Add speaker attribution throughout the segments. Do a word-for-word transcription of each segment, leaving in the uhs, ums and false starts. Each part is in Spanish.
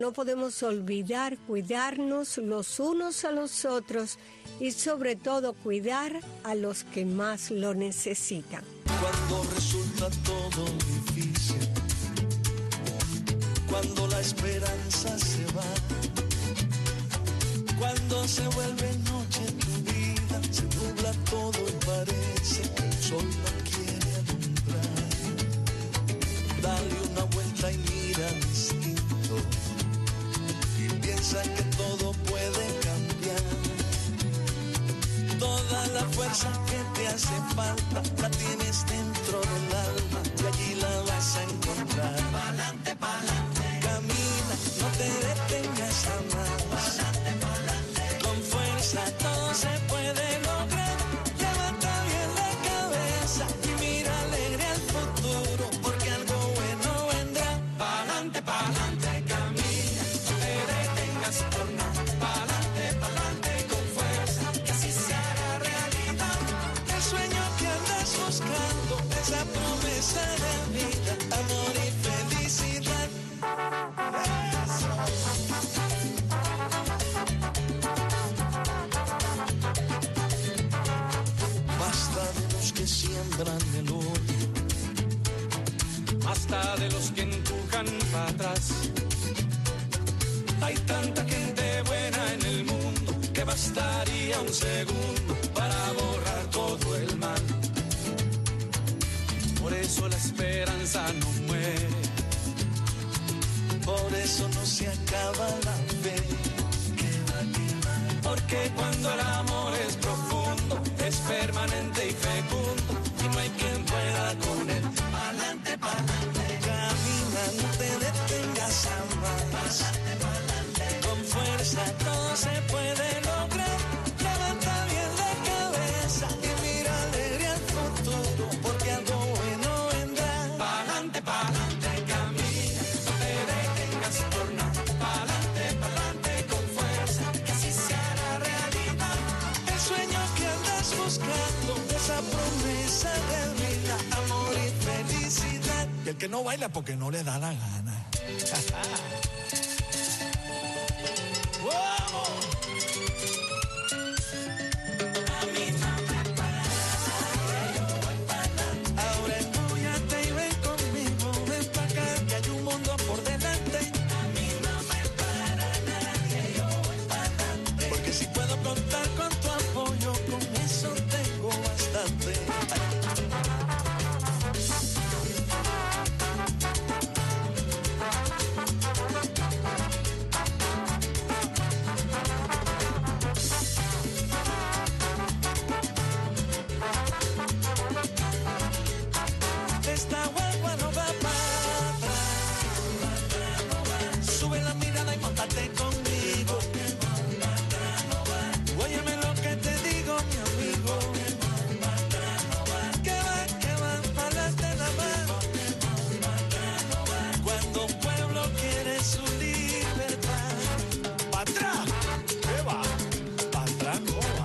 Speaker 1: No podemos olvidar cuidarnos los unos a los otros y sobre todo cuidar a los que más lo necesitan.
Speaker 2: Cuando resulta todo difícil, cuando la esperanza se va, cuando se vuelve noche tu vida, se nubla todo y parece que el sol no quiere alumbrar. Dale una vuelta y mira distinto y piensa que todo puede cambiar. Toda la fuerza que te hace falta la tienes dentro del alma y allí la vas a encontrar. Pa'lante, pa'lante, camina, no te detengas jamás. Pa'lante, pa'lante, con fuerza todo se puede lograr. Levanta bien la cabeza y mira alegre al futuro, porque algo bueno vendrá. Pa'lante, pa'lante, camina, no te detengas por nada. Pa'lante, pa'lante, con fuerza, que así se hará realidad. El sueño que andas buscando, esa promesa de vida, amor y felicidad. Basta de los que siembran el odio,
Speaker 3: Basta de los que empujan para atrás. Hay tanta gente buena en el mundo que bastaría un segundo para borrar todo el mal. Por eso la esperanza no muere,
Speaker 2: por eso no se acaba la fe.
Speaker 3: porque cuando el amor es profundo, es permanente y fecundo, y no hay quien pueda con él.
Speaker 2: Pa'lante, pa'lante, camina, no te detengas jamás. Pa'lante, pa'lante, con fuerza todo se puede lograr. Levanta bien la cabeza y mira alegre al futuro, porque algo bueno vendrá.
Speaker 3: Pa'lante, pa'lante, camina, no te detengas por nada. Pa'lante, pa'lante, con fuerza, que así se hará realidad.
Speaker 2: El sueño que andas buscando, esa promesa de vida, amor y felicidad.
Speaker 4: Y el que no baila porque no le da la gana.
Speaker 2: Ahora embúllate y ven conmigo, ven pa' acá, que hay un mundo por delante. A mí no me para nadie, yo voy para adelante. Porque si puedo contar con tu apoyo, con eso tengo bastante. Esta guagua no va para atrás. Sube la mirada y móntate conmigo. Óyeme lo que te digo, mi amigo. Que va, que va, pa'lante nada más. Cuando un pueblo quiere su libertad.
Speaker 4: ¡Para atrás! ¿Qué va? ¡Para atrás no va!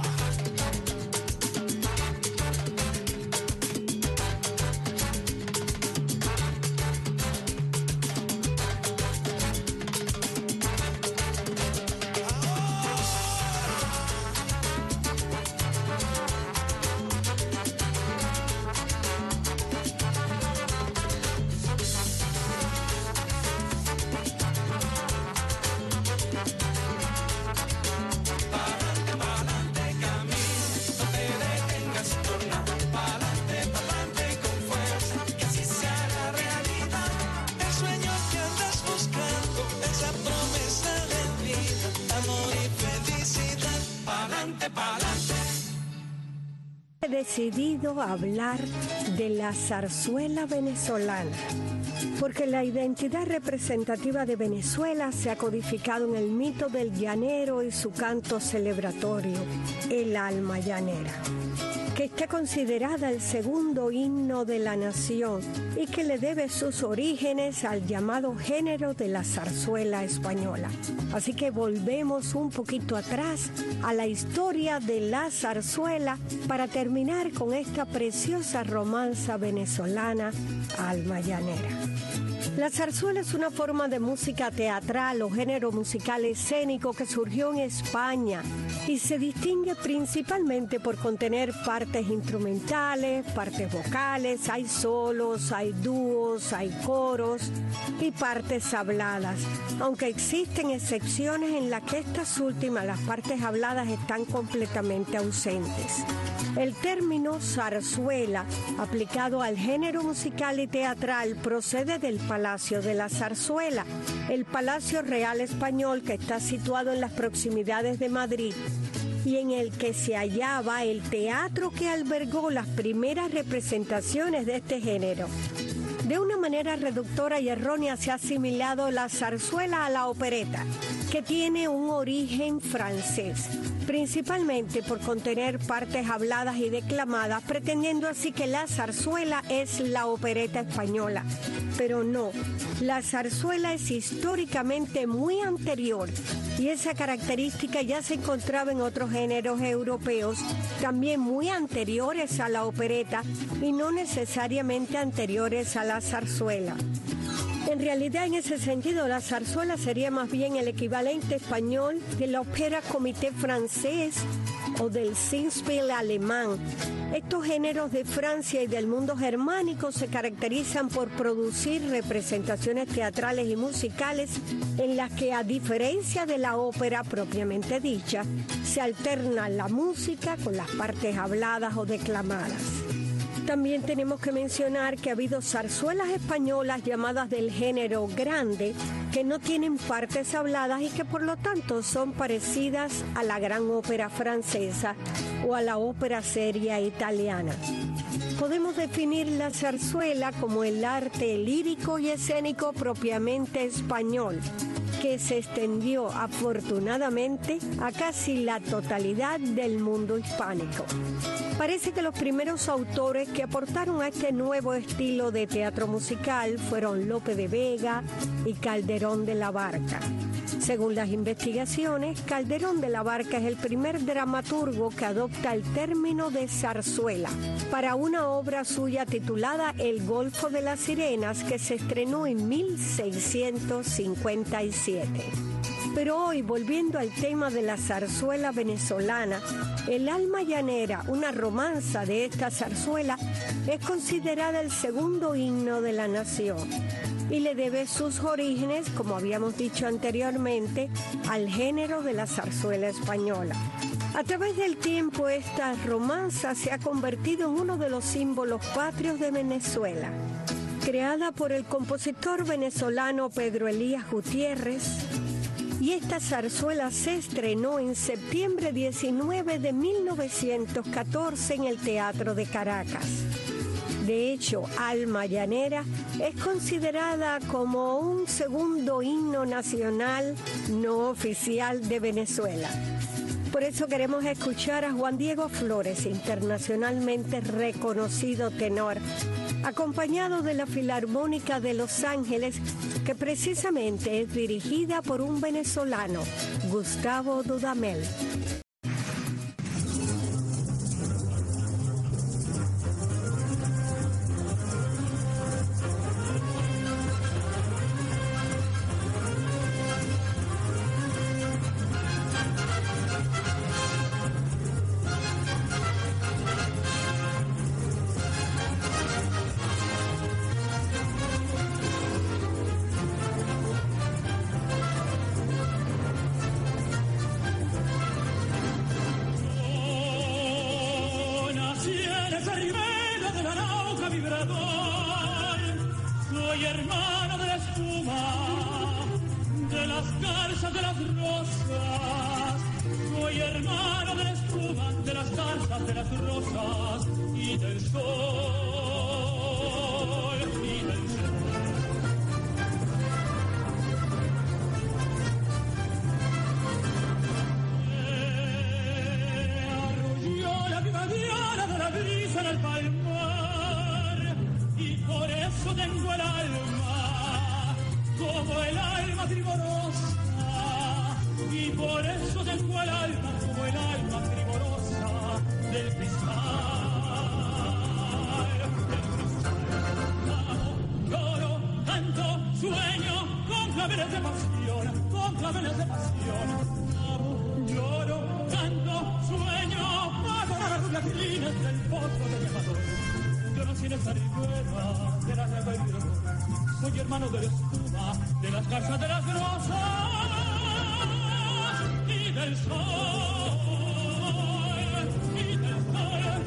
Speaker 3: Pa'lante, pa'lante, camina, no te detengas por nada. Pa'lante, pa'lante, con fuerza, que así se hará realidad.
Speaker 2: El sueño que andas buscando, esa promesa de vida, amor y felicidad.
Speaker 3: Pa'lante, pa'lante.
Speaker 1: He decidido hablar de la zarzuela venezolana, porque la identidad representativa de Venezuela se ha codificado en el mito del llanero y su canto celebratorio, el alma llanera, que está considerada el segundo himno de la nación y que le debe sus orígenes al llamado género de la zarzuela española. Así que volvemos un poquito atrás a la historia de la zarzuela para terminar con esta preciosa romanza venezolana, Alma Llanera. La zarzuela es una forma de música teatral o género musical escénico que surgió en España y se distingue principalmente por contener partes instrumentales, partes vocales, hay solos, hay dúos, hay coros y partes habladas, aunque existen excepciones en las que estas últimas, las partes habladas, están completamente ausentes. El término zarzuela, aplicado al género musical y teatral, procede del Palacio de la Zarzuela, el Palacio Real Español que está situado en las proximidades de Madrid y en el que se hallaba el teatro que albergó las primeras representaciones de este género. De una manera reductora y errónea se ha asimilado la zarzuela a la opereta, que tiene un origen francés, principalmente por contener partes habladas y declamadas, pretendiendo así que la zarzuela es la opereta española. Pero no, la zarzuela es históricamente muy anterior y esa característica ya se encontraba en otros géneros europeos, también muy anteriores a la opereta y no necesariamente anteriores a la zarzuela. En realidad, en ese sentido, la zarzuela sería más bien el equivalente español de la ópera comité francés o del Singspiel alemán. Estos géneros de Francia y del mundo germánico se caracterizan por producir representaciones teatrales y musicales en las que, a diferencia de la ópera propiamente dicha, se alterna la música con las partes habladas o declamadas. También tenemos que mencionar que ha habido zarzuelas españolas llamadas del género grande que no tienen partes habladas y que por lo tanto son parecidas a la gran ópera francesa o a la ópera seria italiana. Podemos definir la zarzuela como el arte lírico y escénico propiamente español, que se extendió afortunadamente a casi la totalidad del mundo hispánico. Parece que los primeros autores que aportaron a este nuevo estilo de teatro musical fueron Lope de Vega y Calderón de la Barca. Según las investigaciones, Calderón de la Barca es el primer dramaturgo que adopta el término de zarzuela para una obra suya titulada El Golfo de las Sirenas, que se estrenó en mil seiscientos cincuenta y siete. Pero hoy, volviendo al tema de la zarzuela venezolana, El alma llanera, una romanza de esta zarzuela, es considerada el segundo himno de la nación y le debe sus orígenes, como habíamos dicho anteriormente, al género de la zarzuela española. A través del tiempo, esta romanza se ha convertido en uno de los símbolos patrios de Venezuela. Creada por el compositor venezolano Pedro Elías Gutiérrez, y esta zarzuela se estrenó en septiembre diecinueve de mil novecientos catorce en el Teatro de Caracas. De hecho, Alma Llanera es considerada como un segundo himno nacional no oficial de Venezuela. Por eso queremos escuchar a Juan Diego Flores, internacionalmente reconocido tenor, acompañado de la Filarmónica de Los Ángeles, que precisamente es dirigida por un venezolano, Gustavo Dudamel.
Speaker 5: Soy hermano de la espuma, de las garzas, de las rosas. Soy hermano de la espuma, de las garzas, de las rosas y del sol, y del sol. Eh, arrulló la primavera de la brisa en el palmar y por eso tengo el alma como el alma triborosa, y por eso tengo el alma como el alma triborosa del cristal, del cristal. Amo, lloro, canto, claveles de pasión, con claveles de pasión. Amo, lloro, canto, sueño, pago las rubias del potro de mi amador. Yo nací en esta ribera de la llave y del amor. Soy hermano de la espuma, de las casas de las rosas y del sol, y del sol.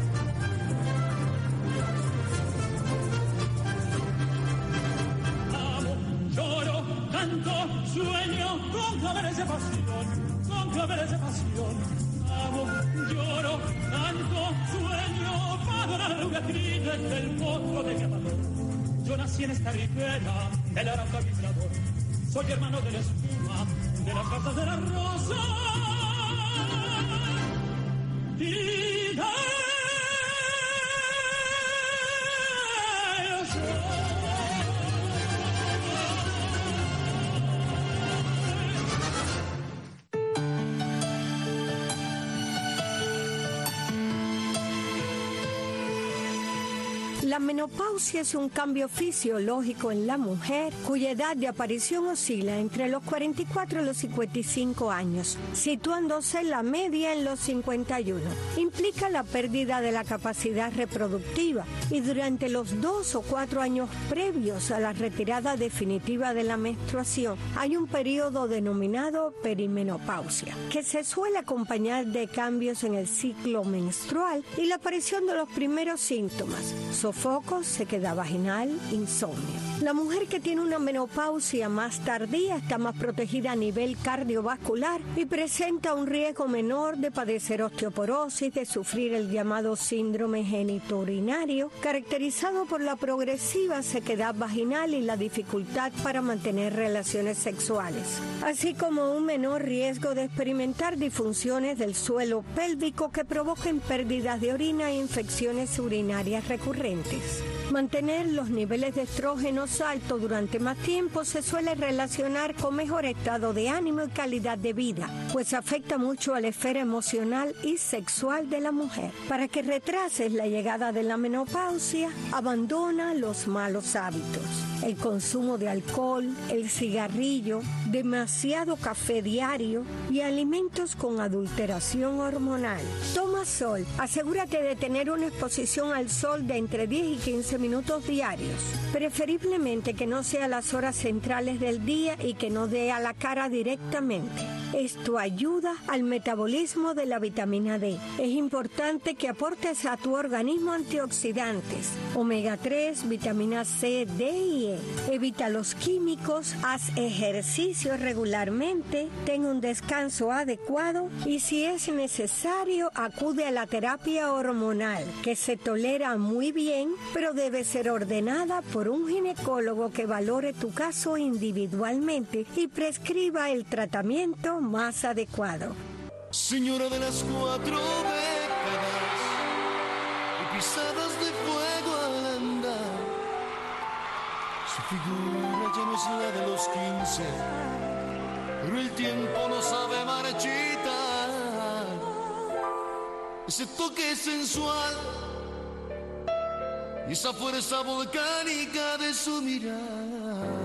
Speaker 5: Amo, lloro, canto, sueño, con claveles de pasión, con claveles de pasión. Amo, lloro, canto, sueño, pago las rubias del potro de mi amador. Yo nací en esta ribera del Arauca vibrador. Soy hermano de la espuma, de las casas de la rosa y del sol.
Speaker 1: La menopausia es un cambio fisiológico en la mujer cuya edad de aparición oscila entre los cuarenta y cuatro y los cincuenta y cinco años, situándose la media en los cincuenta y uno. Implica la pérdida de la capacidad reproductiva y durante los dos o cuatro años previos a la retirada definitiva de la menstruación hay un periodo denominado perimenopausia, que se suele acompañar de cambios en el ciclo menstrual y la aparición de los primeros síntomas: sofocos, sequedad vaginal, insomnio. La mujer que tiene una menopausia más tardía está más protegida a nivel cardiovascular y presenta un riesgo menor de padecer osteoporosis, de sufrir el llamado síndrome genitourinario, caracterizado por la progresiva sequedad vaginal y la dificultad para mantener relaciones sexuales, así como un menor riesgo de experimentar disfunciones del suelo pélvico que provoquen pérdidas de orina e infecciones urinarias recurrentes. Mantener los niveles de estrógenos altos durante más tiempo se suele relacionar con mejor estado de ánimo y calidad de vida, pues afecta mucho a la esfera emocional y sexual de la mujer. Para que retrases la llegada de la menopausia, abandona los malos hábitos: el consumo de alcohol, el cigarrillo, demasiado café diario y alimentos con adulteración hormonal. Toma sol. Asegúrate de tener una exposición al sol de entre diez y quince minutos diarios. Preferiblemente que no sea a las horas centrales del día y que no dé a la cara directamente. Esto ayuda al metabolismo de la vitamina D. Es importante que aportes a tu organismo antioxidantes, omega tres, vitamina C, D y E. Evita los químicos, haz ejercicio regularmente, ten un descanso adecuado y, si es necesario, acude a la terapia hormonal, que se tolera muy bien, pero debe ser ordenada por un ginecólogo que valore tu caso individualmente y prescriba el tratamiento más adecuado.
Speaker 2: Señora de las cuatro décadas y pisadas de fuego al andar, su figura ya no es la de los quince, pero el tiempo no sabe marchitar. Ese toque sensual y esa fuerza volcánica de su mirada.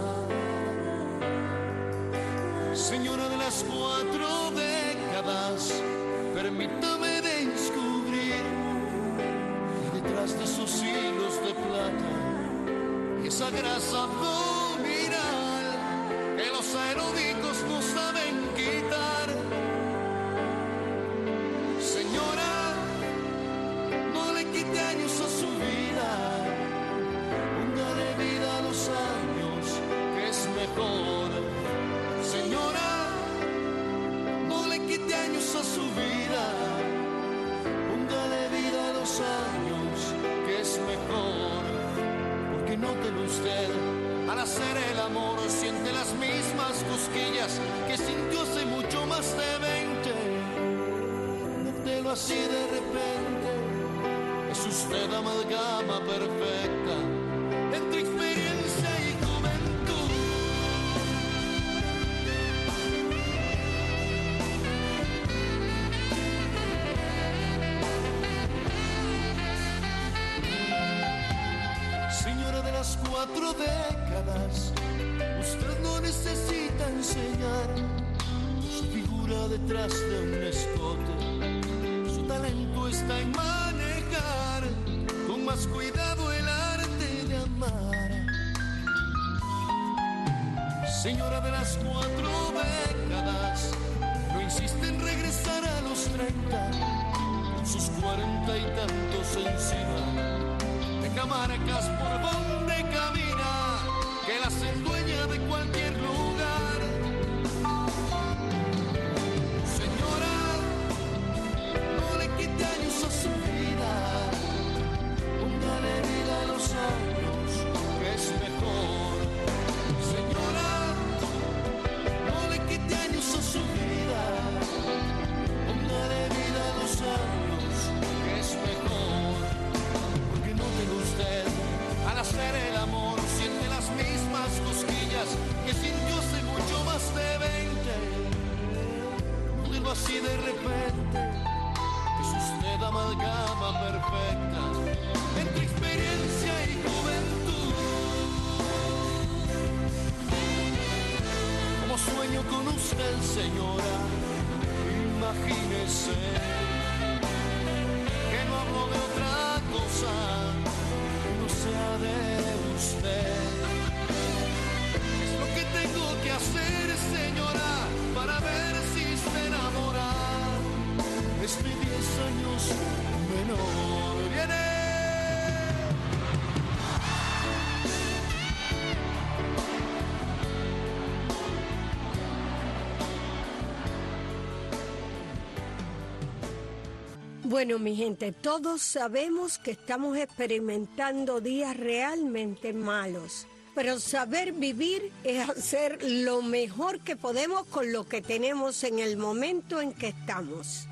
Speaker 2: Señora de las cuatro décadas, permítame descubrir que detrás de esos hilos de plata y esa grasa abdominal que los aeróbicos no saben quitar. Señora, no le quite años a su vida, póngale vida a los años, que es mejor. Señora, no le quite años a su vida, póngale vida a los años, que es mejor. Porque nótelo usted, al hacer el amor siente las mismas cosquillas que sintió hace mucho más de veinte. Nótelo así de repente, es usted amalgama perfecta entre experiencia y juventud. Señora de las cuatro décadas, usted no
Speaker 6: necesita enseñar su figura detrás de un escote. Su talento está en manejar con más cuidado el arte de amar. Señora de las cuatro décadas, no insiste en regresar a los treinta, con sus cuarenta y tantos encima. Deja marcas por donde camina, que la hacen dueña de cualquier lugar. Señora, no le quite años a su vida, póngale vida a los años, que es mejor. Señora, no le quite años a su vida, póngale vida a los años, que es mejor. Porque no tenga usted, al hacer el amor, siente las mismas cosquillas que sintió hace mucho más de veinte. No digo así de repente, es usted amalgama perfecta entre experiencia y juventud. Como sueño con usted, señora, imagínese que no hablo de otra cosa que no sea de usted. Es lo que tengo que hacer, señora, para ver si se enamora. Estoy diez años menor. ¡Viene!
Speaker 1: Bueno, mi gente, todos sabemos que estamos experimentando días realmente malos, pero saber vivir es hacer lo mejor que podemos con lo que tenemos en el momento en que estamos.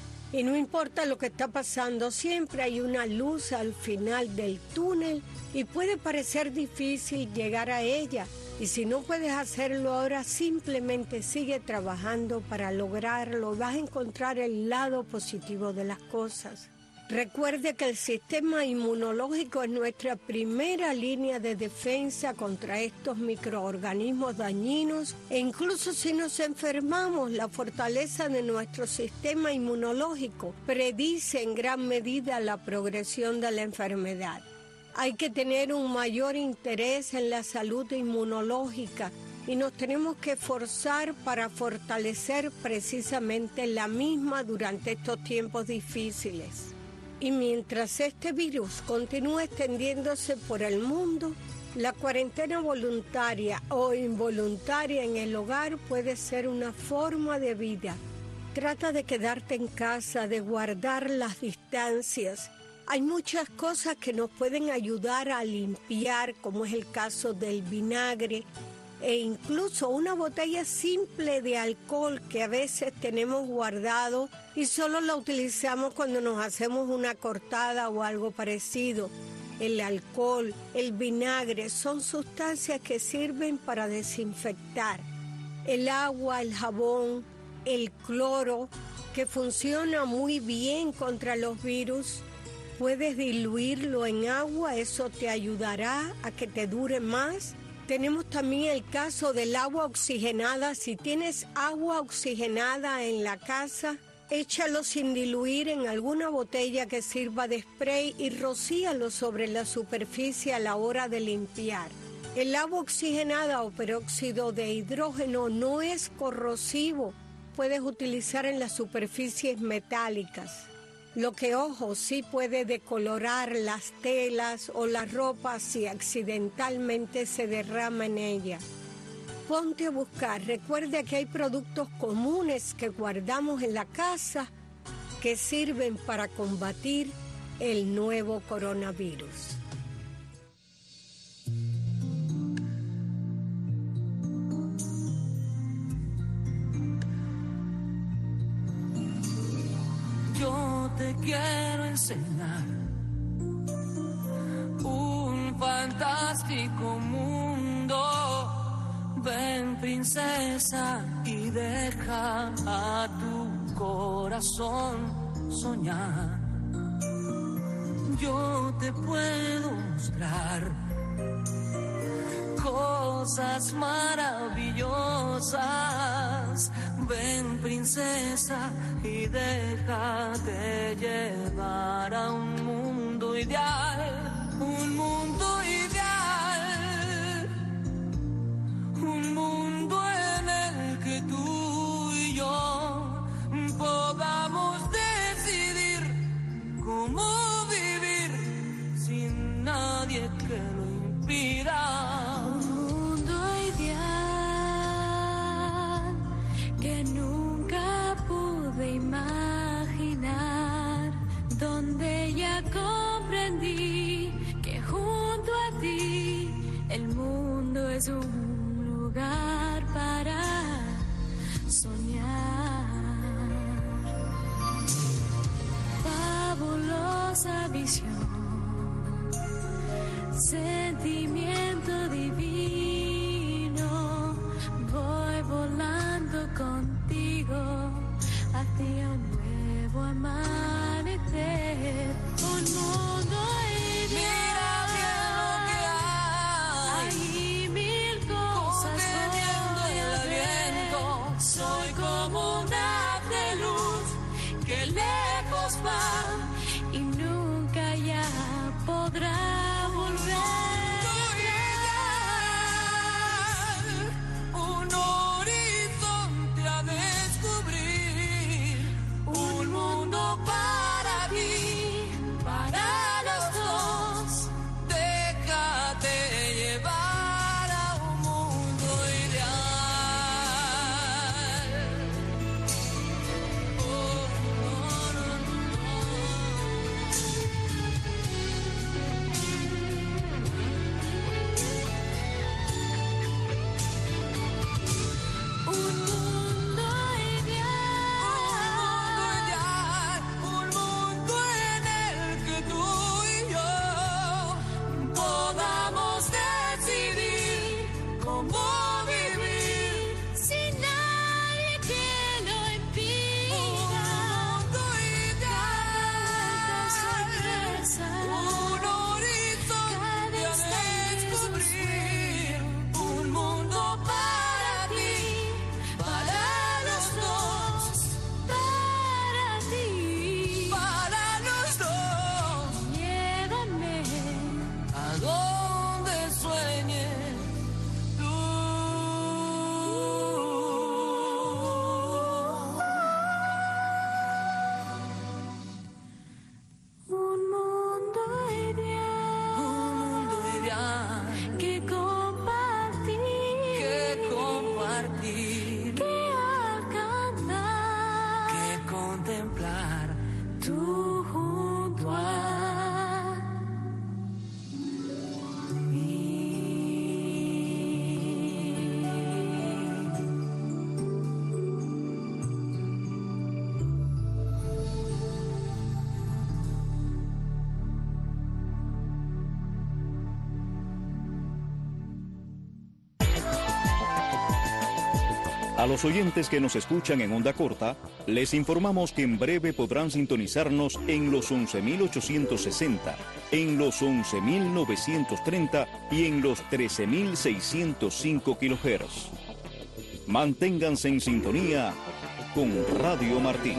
Speaker 1: Y no importa lo que está pasando, siempre hay una luz al final del túnel y puede parecer difícil llegar a ella. Y si no puedes hacerlo ahora, simplemente sigue trabajando para lograrlo. Vas a encontrar el lado positivo de las cosas. Recuerde que el sistema inmunológico es nuestra primera línea de defensa contra estos microorganismos dañinos. E incluso si nos enfermamos, la fortaleza de nuestro sistema inmunológico predice en gran medida la progresión de la enfermedad. Hay que tener un mayor interés en la salud inmunológica y nos tenemos que esforzar para fortalecer precisamente la misma durante estos tiempos difíciles. Y mientras este virus continúa extendiéndose por el mundo, la cuarentena voluntaria o involuntaria en el hogar puede ser una forma de vida. Trata de quedarte en casa, de guardar las distancias. Hay muchas cosas que nos pueden ayudar a limpiar, como es el caso del vinagre, e incluso una botella simple de alcohol que a veces tenemos guardado y solo la utilizamos cuando nos hacemos una cortada o algo parecido. El alcohol, el vinagre son sustancias que sirven para desinfectar. El agua, el jabón, el cloro, que funciona muy bien contra los virus. Puedes diluirlo en agua, eso te ayudará a que te dure más. Tenemos también el caso del agua oxigenada. Si tienes agua oxigenada en la casa, échalo sin diluir en alguna botella que sirva de spray y rocíalo sobre la superficie a la hora de limpiar. El agua oxigenada o peróxido de hidrógeno no es corrosivo. Puedes utilizar en las superficies metálicas. Lo que, ojo, sí puede decolorar las telas o la ropa si accidentalmente se derrama en ella. Ponte a buscar. Recuerda que hay productos comunes que guardamos en la casa que sirven para combatir el nuevo coronavirus.
Speaker 2: Yo te quiero enseñar un fantástico mundo. Ven, princesa, y deja a tu corazón soñar. Yo te puedo mostrar cosas maravillosas. Ven, princesa, y déjate llevar a un mundo ideal, un mundo ideal, un mundo en el que tú y yo podamos decidir cómo vivir sin nadie que lo impida.
Speaker 7: Un mundo ideal que nunca pude imaginar, donde ya comprendí que junto a ti el mundo es un lugar para soñar. Fabulosa visión, sentimiento divino, voy volando contigo hacia un nuevo amanecer, un mundo ideal. Mira bien lo que hay, hay mil cosas conteniendo el aliento. Soy como un haz de luz que lejos va y nunca ya podrá volver.
Speaker 2: Un horizonte a descubrir, un mundo para ti, para los dos. Déjate llevar a un mundo ideal. Oh, no, no,
Speaker 7: Un mundo ideal,
Speaker 2: un mundo en el que tú y yo podamos decidir cómo vivir
Speaker 7: sin nadie que lo impida.
Speaker 2: un mundo ideal, un horizonte a descubrir, un mundo para ti, para los dos,
Speaker 7: Para ti,
Speaker 2: para los dos.
Speaker 7: llévame
Speaker 2: A donde sueñes tú.
Speaker 7: un mundo
Speaker 2: Un
Speaker 7: ideal
Speaker 2: mundo ideal
Speaker 7: que compartir,
Speaker 2: que compartir,
Speaker 7: que alcanzar,
Speaker 2: que contemplar.
Speaker 7: tú junto a
Speaker 8: A los oyentes que nos escuchan en onda corta, les informamos que en breve podrán sintonizarnos en los once mil ochocientos sesenta, en los once mil novecientos treinta y en los trece mil seiscientos cinco kilohertz. Manténganse en sintonía con Radio Martí.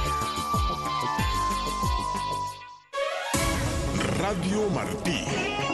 Speaker 9: Radio Martí.